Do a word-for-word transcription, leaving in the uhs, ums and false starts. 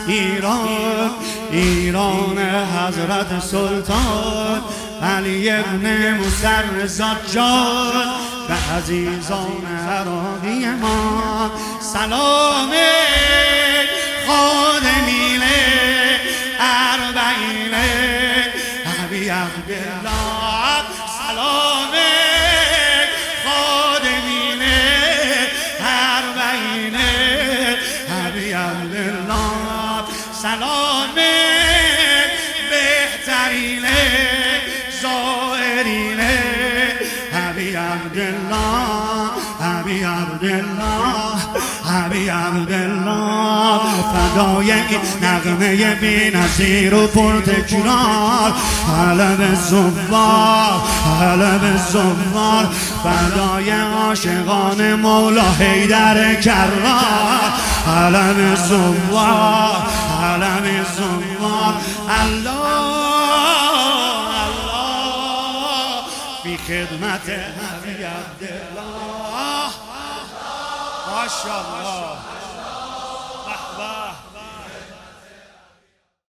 ایران ایران حضرت سلطان علی ابن موسی زجاج به عزیزان عراقی ما سلام خادمین اربعین ابی عبدالله سلام خادمین اربعین ابی عبدالله سلام بهترین زائرین ابی عبدالله ابی عبدالله ابی عبدالله فدای این نغمه بی‌نظیر و پرتکرار علم زوار علم زوار فدای عاشقان مولا حیدر کرار علم زوار علم زوار الله في خدمت ابی عبدالله ما شاء الله.